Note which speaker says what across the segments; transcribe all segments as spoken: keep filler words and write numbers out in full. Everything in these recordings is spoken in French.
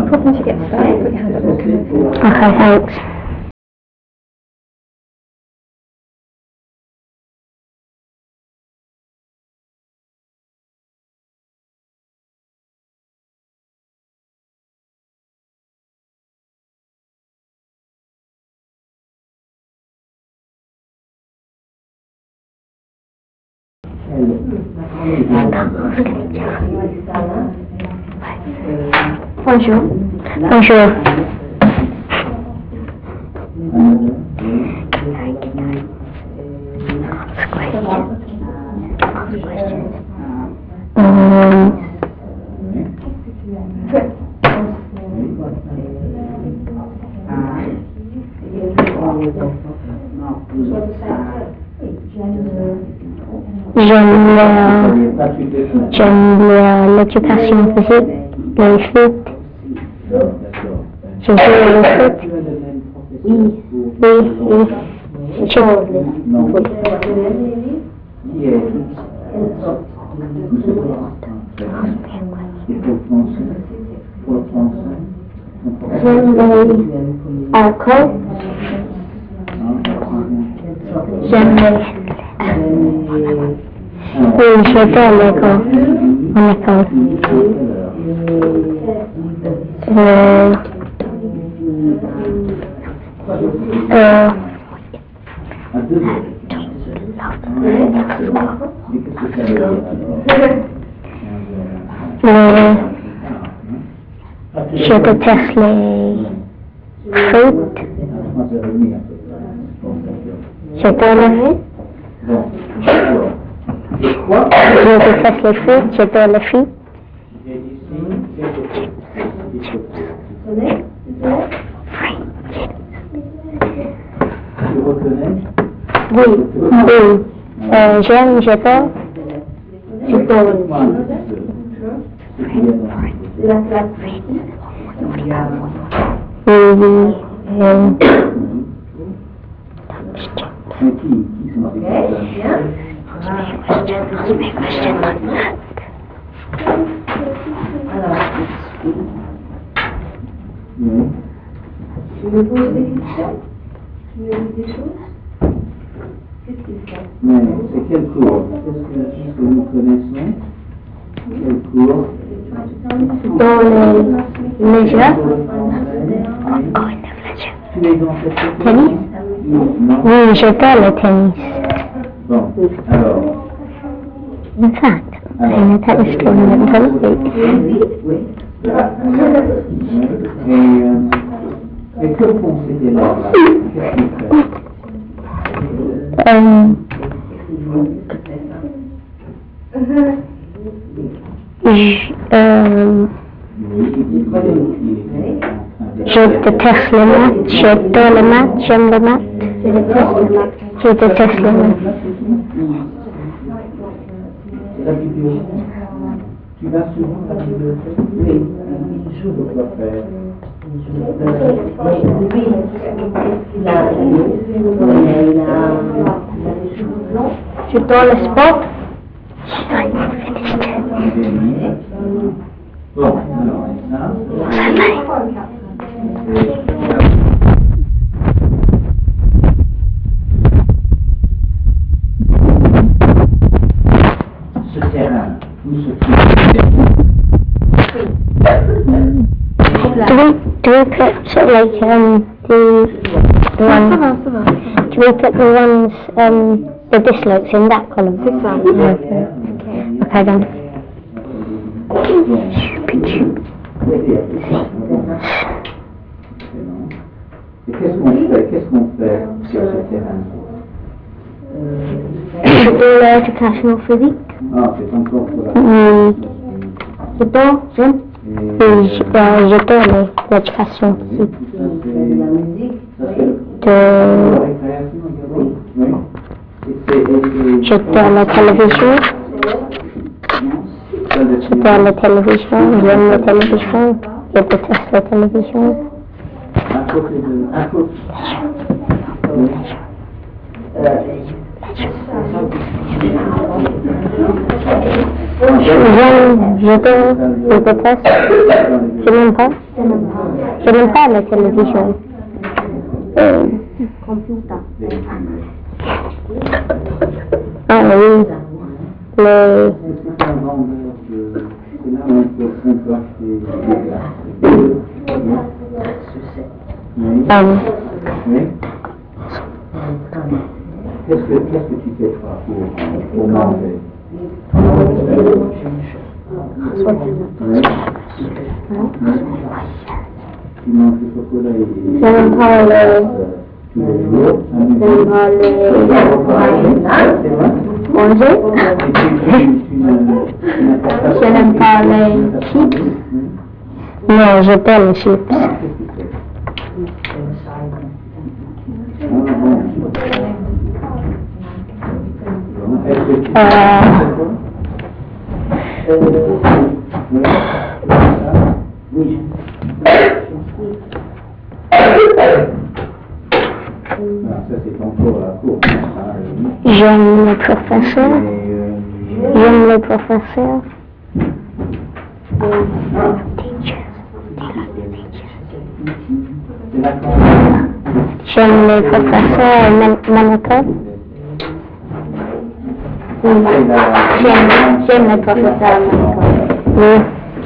Speaker 1: problem to get started. Put your hand up.
Speaker 2: Okay, thanks. Bonjour. Bonjour. Um, J'aime l'éducation physique, le foot. Je joue au foot. Oui, oui, oui. Je J'aime l'alcool. J'aime les... Oui, j'adore l'école. En école. Euh... Euh... Les... Je déteste les fruits. J'adore les fruits. Je déteste les fruits, j'adore les fruits. Oui, oui. Euh, j'aime, j'adore. J'adore les fruits. Oui, oui. Euh...
Speaker 3: Tu me poses des questions? Tu me dis des choses? Qu'est-ce qu'il fait?
Speaker 4: Mais c'est quel cours? Qu'est-ce que, que nous connaissons? Quel cours?
Speaker 2: Dans les médias.
Speaker 4: Tu es dans cette école?
Speaker 2: Tennis?
Speaker 4: Non.
Speaker 2: Oui, j'adore le tennis.
Speaker 4: Bon, alors.
Speaker 2: In fact, I'm in a tennis tournament in Olympic.
Speaker 4: Oui. Et, euh, et que font ces élèves-là? Qu'est-ce qu'ils font?
Speaker 2: Um, je, um, je déteste les maths, j'adore les maths, j'aime les maths. Je déteste les maths.
Speaker 4: La bibliothèque. Tu vas souvent à la bibliothèque? Oui. Je veux quoi faire?
Speaker 3: Oui, il a
Speaker 2: J'adore le sport.
Speaker 4: Bon, alors, ça. Ce terrain, où se trouve ce terrain?
Speaker 2: Do we, do we put sort of like um the the one? Do we put the ones um the dislikes in that column?
Speaker 1: C'est ça.
Speaker 2: Okay. Okay then. Stupid sheep.
Speaker 4: Et qu'est-ce qu'on fait? Qu'est-ce qu'on fait sur ce terrain?
Speaker 2: J'adore l'éducation physique.
Speaker 4: Ah, c'est encore pour la...
Speaker 2: Oui. J'adore, j'aime. Oui, j'adore l'éducation physique. De... J'adore la télévision. J'adore la télévision, j'aime la télévision. Je déteste la télévision.
Speaker 4: À côté de... À côté.
Speaker 2: J'aime, j'adore, je déteste, je n'aime pas, Je n'aime pas la télévision. Euh,
Speaker 3: Computer.
Speaker 2: ah oui, les...
Speaker 4: C'est un vendeur de... C'est là où on peut, on peut acheter des glaces. Oui.
Speaker 2: Um,
Speaker 4: Oui. Qu'est-ce que, qu'est-ce que tu fais toi pour, pour manger?
Speaker 3: Soit
Speaker 4: Oui. Oui. Tu manges du chocolat et...
Speaker 2: J'aime pas le...
Speaker 4: tous les jours.
Speaker 2: J'aime pas les... Manger. Je n'aime pas les chips. Non, je pas les chips. Euh...
Speaker 4: Oui. Ça c'est encore la cour.
Speaker 2: J'aime le professeur. J'aime le professeur. J'aime les professeurs à mon, mon école. Oui. J'aime, j'aime les professeurs à mon école. Oui.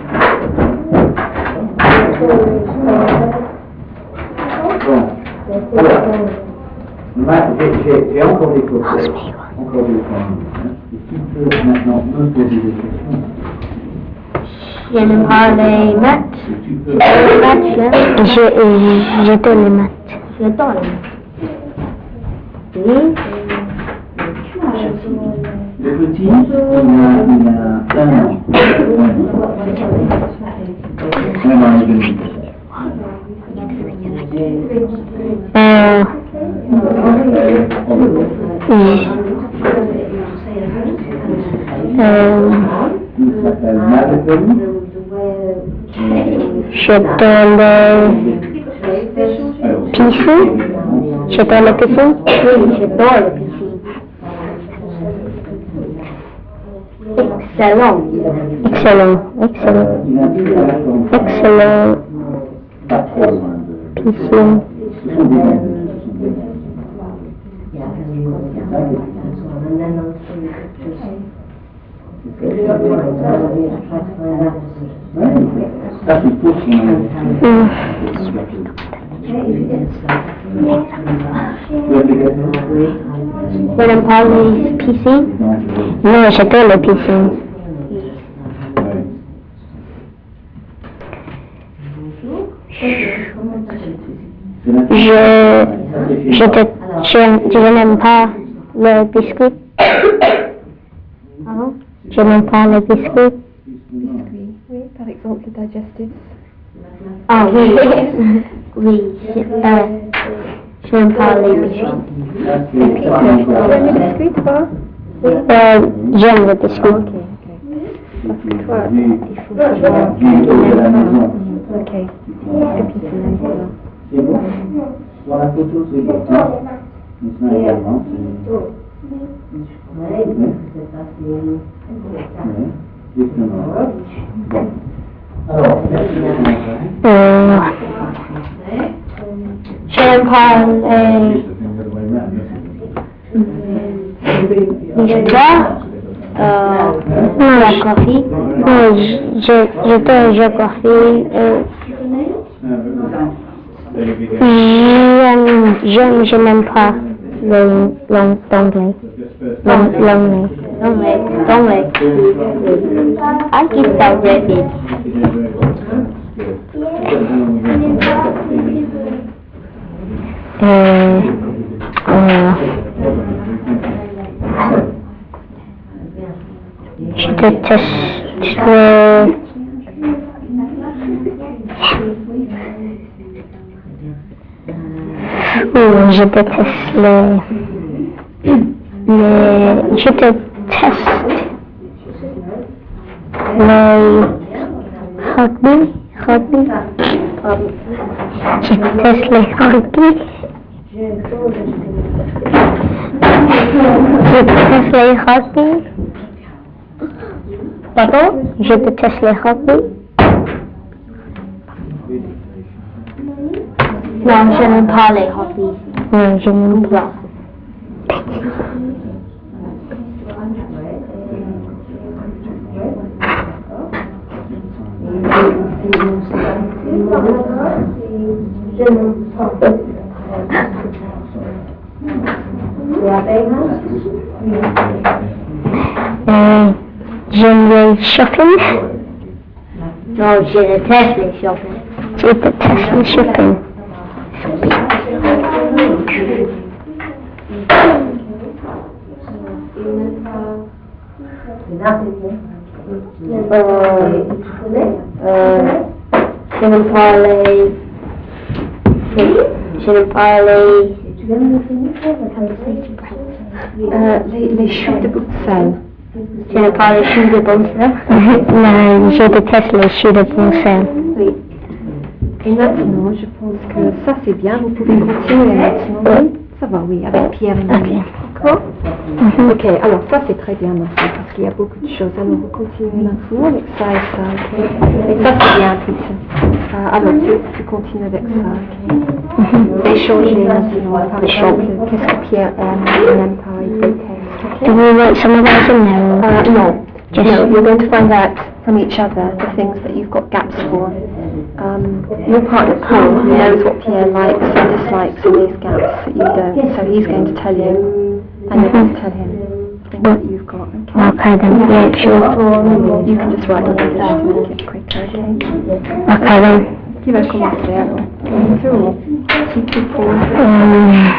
Speaker 4: Bon. Alors, ma- j'ai- j'ai j'ai encore des questions. Encore des questions. Et tu peux maintenant me poser des questions.
Speaker 2: Je n'aime pas les maths.
Speaker 4: Et tu peux...
Speaker 2: Les maths, j'aime. Je, j'adore les maths. J'adore les maths. Oui.
Speaker 4: Le petit, il a, il a un an. Un an et demi.
Speaker 2: Euh, oui. Euh,
Speaker 4: Il s'appelle Madeleine.
Speaker 2: j'adore le piscine. J'adore le piscine. Oui, j'adore le piscine. Excellent. Excellent. Excellent.
Speaker 4: Il a dit qu'il a
Speaker 2: Excellent.
Speaker 4: pas trop loin de...
Speaker 2: Piscine.
Speaker 4: Ce sont des noms, ce sont des noms. Ça c'est pour son
Speaker 2: Mm. Je n'aime pas les piscines. Non, j'adore les piscines. Je, je, te, je, je n'aime pas le biscuit. Pardon? Je n'aime pas le biscuit.
Speaker 3: Biscuits. Oui, par exemple, le digestif.
Speaker 2: Ah oui, oui, je, euh, je n'aime pas les biscuits.
Speaker 3: Tu aimes les biscuits, toi?
Speaker 2: Euh, j'aime le biscuit.
Speaker 3: Ok, ok. Toi, il faut savoir
Speaker 4: la
Speaker 3: ce qu'il
Speaker 4: de la
Speaker 3: aime
Speaker 4: maison.
Speaker 3: pas. Ok. Et puis tu l'aimes pas.
Speaker 4: C'est bon? Sur la photo, c'est bon. Maintenant également, c'est... Oui. Oui, justement. Bon. Alors, merci beaucoup.
Speaker 2: Euh, je n'aime pas les... L'histoire. Euh, la géographie. Non, je, j'adore la géographie. Euh, J'aime, j'aime, je n'aime pas le l'anglais. L'anglais. L'anglais. L'anglais. I keep that ready. Euh, euh, je déteste le... Oh, je déteste le... le... Je déteste le rugby. Rugby. Je déteste le rugby. Je déteste les rugby. Pardon? Je déteste les rugby. Non, je n'aime pas les hobbies. Non, je n'aime pas. Euh, j'aime le shopping. Non, je déteste les shopping. Je déteste le shopping. Euh, euh, je n'aime pas les... Je n'aime pas les...
Speaker 3: Euh, les, les choux de Bruxelles.
Speaker 2: Je n'aime pas les choux de Bruxelles. Non, je déteste les choux de Bruxelles. Oui.
Speaker 3: Et maintenant, je pense que ça c'est bien, vous pouvez continuer maintenant. Oui, ça va, oui, avec Pierre et Marie. D'accord?
Speaker 2: Mhm.
Speaker 3: Ok, alors ça c'est très bien maintenant, parce qu'il y a beaucoup de choses. Alors vous continuez maintenant avec ça et ça, ok? Et ça c'est bien, Peter. Euh, alors tu, tu continues avec ça, ok? Échanger maintenant, par exemple, qu'est-ce que Pierre aime, il n'aime pas, il déteste, ok?
Speaker 2: Do we write some of those in there? Or?
Speaker 3: Uh, no.
Speaker 2: Just
Speaker 3: No, you're going to find out from each other the things that you've got gaps for. Um, your partner Paul, who knows what Pierre likes and dislikes in these gaps that you don't, so he's going to tell you, and you're going to tell him things that you've got, okay?
Speaker 2: Okay then, yeah, sure.
Speaker 3: You can just write in English to make it quicker, okay?
Speaker 2: Okay then.
Speaker 3: Qui va commencer alors? C'est bon. Si tu peux.
Speaker 2: Um,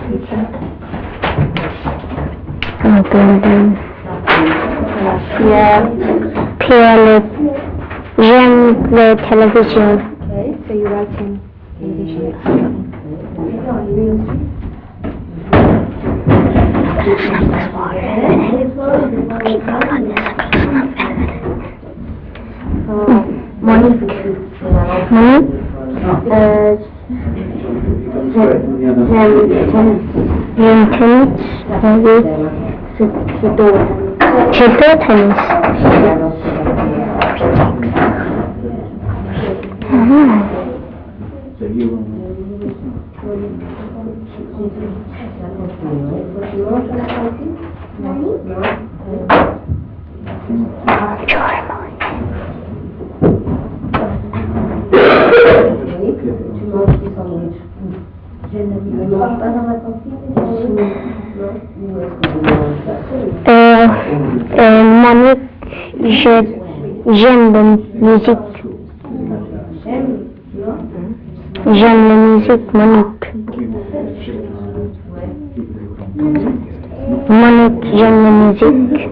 Speaker 2: oh, good.
Speaker 3: Pierre.
Speaker 2: Pierre, le, j'aime la télévision.
Speaker 3: Okay, so you're writing television, excellent.
Speaker 2: Oh, Monique. Monique? Euh, j'aime, j'aime, j'aime tennis. Oui. C'est, c'est deux. C'est deux tennis. Ah. Euh, euh, Monique, je, j'aime la musique. J'aime la musique, Monique. Monique, j'aime la musique.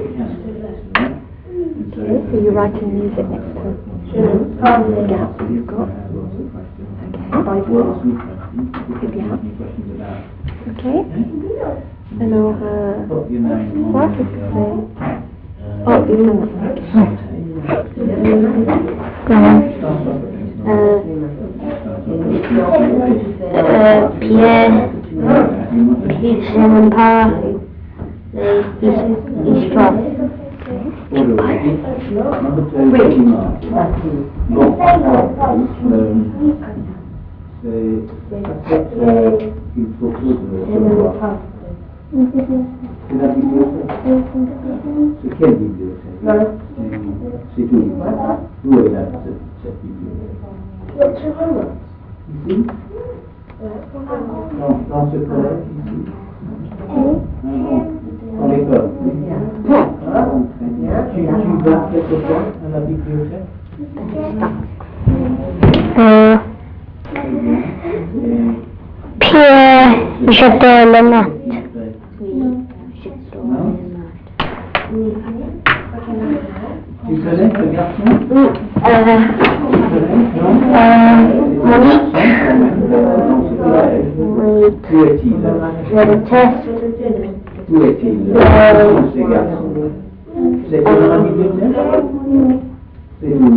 Speaker 3: Okay, so you're writing music next to the gap that you've got. Okay, Bible. C'est bien. Ok. Alors, euh, quoi, qu'est-ce que c'est? Oh, évidemment.
Speaker 2: Euh, euh, Pierre, je n'aime pas les histoires.
Speaker 4: Il faut que c'est la bibliothèque. C'est quelle bibliothèque? C'est tout. Où est la, cette, cette bibliothèque? Ici? Non, dans ce collège, ici? Non, non, dans l'école. Tu, tu vas quelquefois à la bibliothèque?
Speaker 2: Euh, Pierre, j'adore les maths.
Speaker 4: Tu connais ce garçon?
Speaker 2: Oui. Euh, euh, Monique. Oui.
Speaker 4: Où est-il?
Speaker 2: Je déteste.
Speaker 4: Où est-il?
Speaker 2: Euh,
Speaker 4: Ce garçon? C'est dans la bibliothèque? C'est où?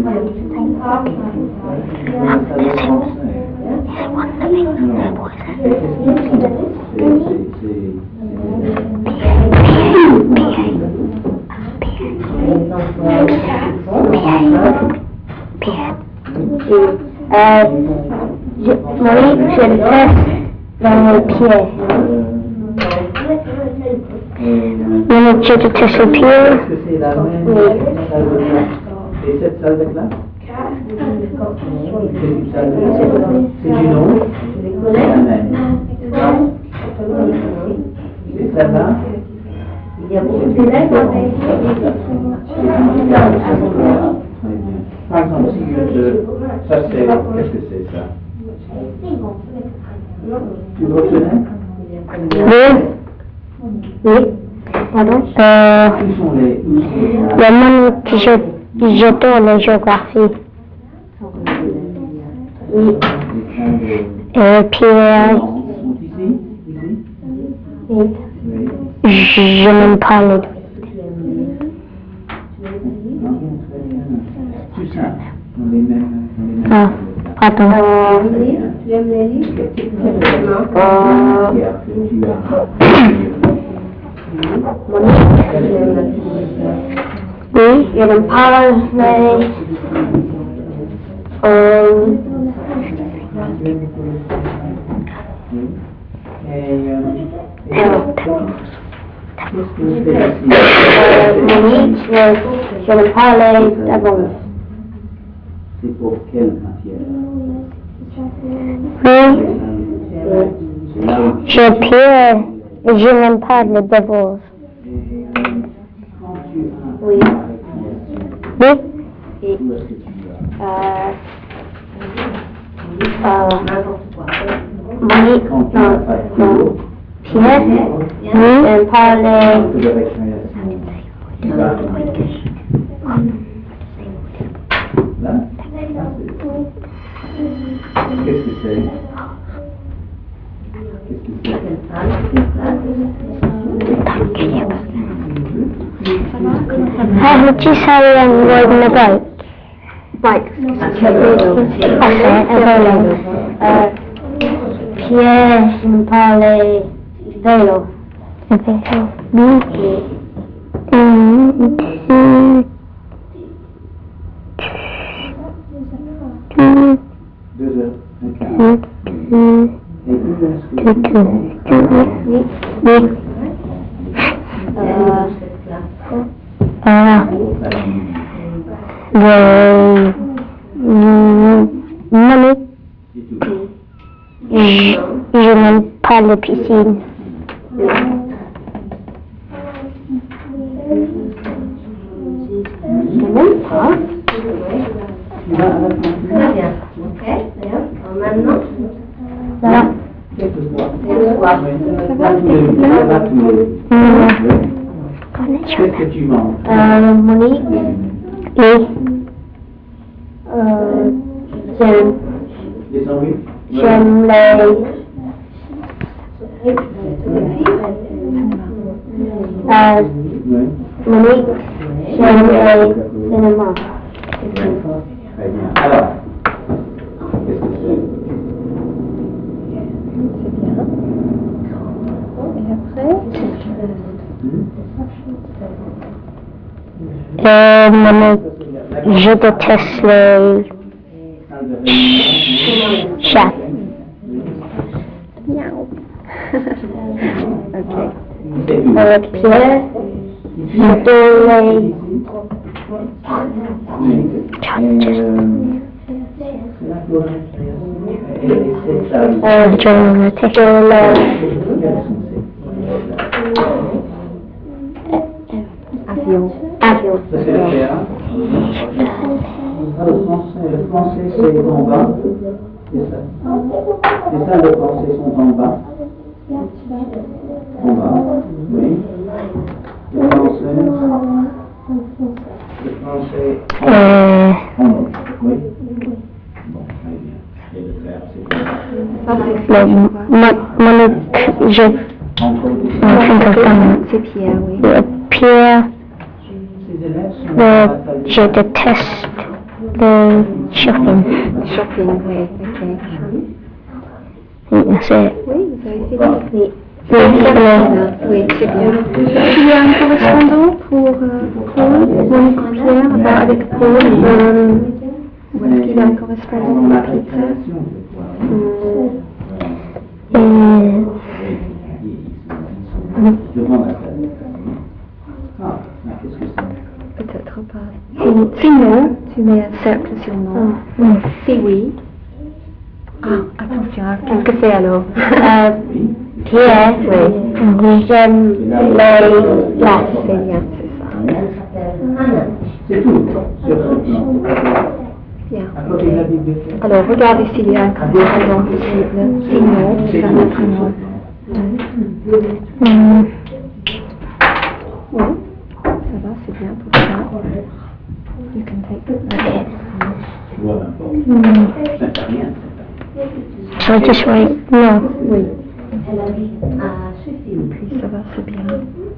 Speaker 2: Euh, Je, Monique, je déteste les pieds. Monique, je déteste les pieds.
Speaker 4: Est-ce que c'est la même salle de classe? Et cette salle de classe? C'est une salle de classe? C'est une autre? C'est la même. Non? C'est celle-là? Par exemple, si je... Ça c'est... Qu'est-ce que c'est ça? Tu reconnais?
Speaker 2: Oui. Oui. Pardon? Euh,
Speaker 4: Où sont les... Où sont les...
Speaker 2: la Monique, je, j'adore la géographie. Oui. Et puis, euh,
Speaker 4: Ils sont ici? Ici?
Speaker 2: oui.
Speaker 4: Oui.
Speaker 2: Je n'aime pas les deux.
Speaker 4: Tout ça, dans les mêmes... dans les mêmes
Speaker 2: Ah, pardon.
Speaker 3: Tu aimes les livres?
Speaker 2: Euh,
Speaker 4: pierres que tu as.
Speaker 2: oui, je n'aime pas les... Euh,
Speaker 4: Et, euh, et
Speaker 2: euh,
Speaker 4: qu'est-ce que c'est ici?
Speaker 2: euh, Monique, je, je n'aime pas les devils.
Speaker 4: C'est pour quelle matière?
Speaker 2: Oui,
Speaker 4: C'est là où...
Speaker 2: je pierre, je n'aime pas les devils.
Speaker 4: Et, euh, quand tu as...
Speaker 2: Oui. Oui. Et,
Speaker 4: Où est-ce que tu vas?
Speaker 2: euh, euh, Monique,
Speaker 4: Quand tu
Speaker 2: non,
Speaker 4: n'as pas de
Speaker 2: non.
Speaker 4: cours,
Speaker 2: Pierre, oui, je n'aime pas les...
Speaker 4: de récréation, tu vas... Là? Qu'est-ce que c'est? Qu'est-ce que c'est?
Speaker 2: How would you say um, riding a bike? Bike. That's it, a vélo. Euh, Pierre, je n'aime pas les vélos. Les vélos. Oui. Hum, hum. Hum,
Speaker 4: Deux heures, un quart.
Speaker 2: hum, hum.
Speaker 4: Et où est-ce que
Speaker 2: Tout,
Speaker 4: tu
Speaker 2: tout,
Speaker 4: vas?
Speaker 2: tout. Oui. Oui. Euh, ah, le, hum, Monique,
Speaker 4: C'est tout.
Speaker 2: je, je n'aime pas les piscines. Je n'aime pas.
Speaker 4: Tu vas à la cantine?
Speaker 3: Très bien. Ok, bien. Alors maintenant,
Speaker 2: Là.
Speaker 4: Quelquefois.
Speaker 3: Quelquefois.
Speaker 4: Oui. Pas tous les jours, pas tous les jours.
Speaker 2: Hum,
Speaker 4: Oui. Qu'est-ce que tu manges?
Speaker 2: Euh, Monique, oui. Euh, j'aime,
Speaker 4: Des sandwichs? Oui.
Speaker 2: j'aime les, euh,
Speaker 4: Oui.
Speaker 2: Monique, j'aime les cinémas.
Speaker 4: Très bien. Alors, qu'est-ce que c'est?
Speaker 2: Euh, Monique, je déteste les chats.
Speaker 4: C'est où?
Speaker 2: Euh, Pierre, j'adore les
Speaker 4: Oui. Et, euh, c'est la cour de récréation. Et et c'est ça.
Speaker 2: euh, je déteste les
Speaker 4: Quels sont
Speaker 3: avion.
Speaker 2: avions.
Speaker 4: ces? Ça c'est le théâtre. Ah, le français, le français c'est en bas. C'est ça. C'est ça, le français sont en bas. En bas, oui. Le français. Le français
Speaker 2: Euh,
Speaker 4: en haut, oui. Bon, très bien. Et le théâtre c'est quoi?
Speaker 3: Ça, c'est
Speaker 2: le, Mo- Monique, je,
Speaker 4: Encore des
Speaker 2: euh,
Speaker 3: C'est Pierre, oui.
Speaker 2: le Pierre,
Speaker 4: Ces élèves sont
Speaker 2: le,
Speaker 4: dans la salle de
Speaker 2: je déteste le shopping.
Speaker 3: Shopping, oui, ok.
Speaker 2: Oui, c'est,
Speaker 3: Oui, vous avez fini.
Speaker 2: oui, oui, c'est le,
Speaker 3: Oui, c'est bien. Il y a un correspondant pour euh, Paul, Monique Pierre, bah, avec Paul. Euh, Où est-ce qu'il a un correspondant
Speaker 4: Pendant
Speaker 3: de
Speaker 4: la
Speaker 3: Peter?
Speaker 4: création, je crois.
Speaker 2: Et...
Speaker 4: Durant la création. Ah, ah, qu'est-ce que c'est?
Speaker 3: Peut-être pas. Si- Sinon, tu mets un cercle sur non.
Speaker 2: Oui.
Speaker 3: Si oui. Ah, attention, qu'est-ce que c'est alors?
Speaker 2: Euh, Pierre, oui. J'aime les glaces.
Speaker 3: C'est bien, c'est ça.
Speaker 4: C'est tout, sur ce plan.
Speaker 3: Bien.
Speaker 4: À côté de la bibliothèque.
Speaker 3: Alors, regardez s'il y a un correspondant possible. Sinon, tu vas mettre un nom.
Speaker 2: Hmm.
Speaker 3: Oui, ça va, c'est bien pour ça. You can take it.
Speaker 2: Okay.
Speaker 4: Tu vois, n'importe.
Speaker 2: Hmm.
Speaker 4: Ça fait rien.
Speaker 2: I'll just write no.
Speaker 3: Oui. Puis ça va, c'est bien.